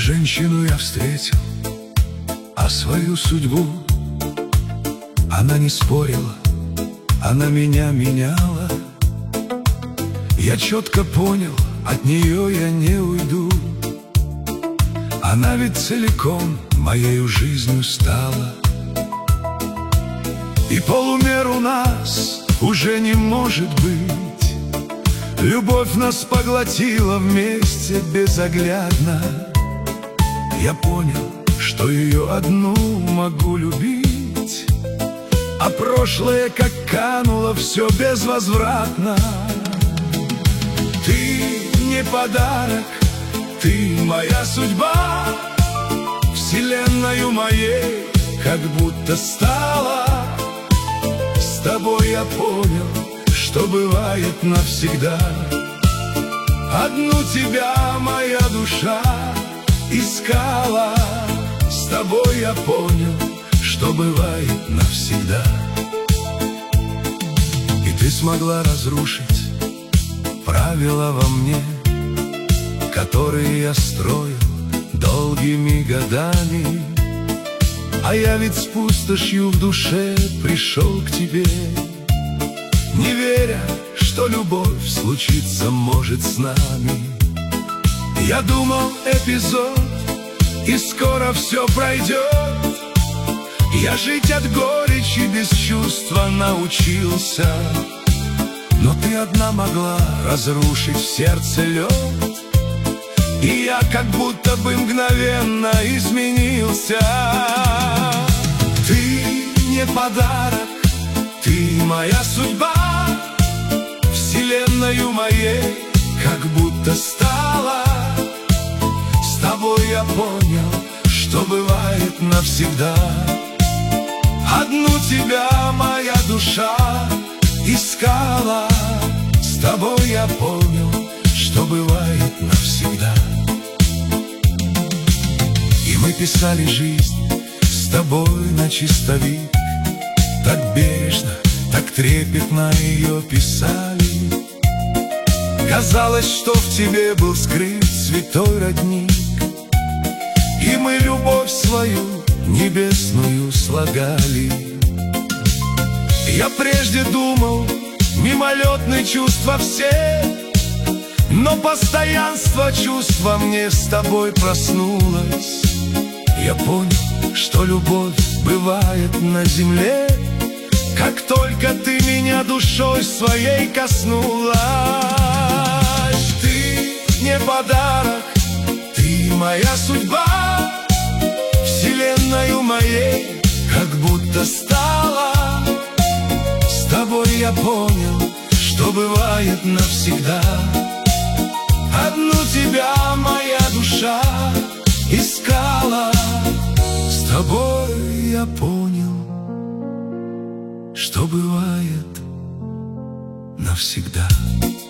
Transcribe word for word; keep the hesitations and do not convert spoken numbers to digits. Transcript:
женщину я встретил, а свою судьбу она не спорила, она меня меняла. Я четко понял, от нее я не уйду. Она ведь целиком моею жизнью стала. И полумер у нас уже не может быть. Любовь нас поглотила вместе безоглядно. Я понял, что ее одну могу любить, а прошлое как кануло, все безвозвратно. Ты не подарок, ты моя судьба. Вселенною моей как будто стала. С тобой я понял, что бывает навсегда. Одну тебя моя душа искала. С тобой я понял, что бывает навсегда. И ты смогла разрушить правила во мне, которые я строил долгими годами. А я ведь с пустошью в душе пришел к тебе, не веря, что любовь случиться может с нами. Я думал, эпизод, и скоро все пройдет. Я жить от горечи без чувства научился. Но ты одна могла разрушить в сердце лед, и я как будто бы мгновенно изменился. Ты не подарок, ты моя судьба. Вселенною моей как будто стала. С тобой я понял, что бывает навсегда. Одну тебя моя душа искала. С тобой я понял, что бывает навсегда. И мы писали жизнь с тобой на чистовик. Так бережно, так трепетно ее писали. Казалось, что в тебе был скрыт святой родник, и мы любовь свою небесную слагали. Я прежде думал, мимолетные чувства все, но постоянство чувства мне с тобой проснулось. Я понял, что любовь бывает на земле, как только ты меня душой своей коснулась. Ты не подарок, ты моя судьба. Вселенною моей как будто стала. С тобой я понял, что бывает навсегда. Одну тебя моя душа искала. С тобой я понял, что бывает навсегда.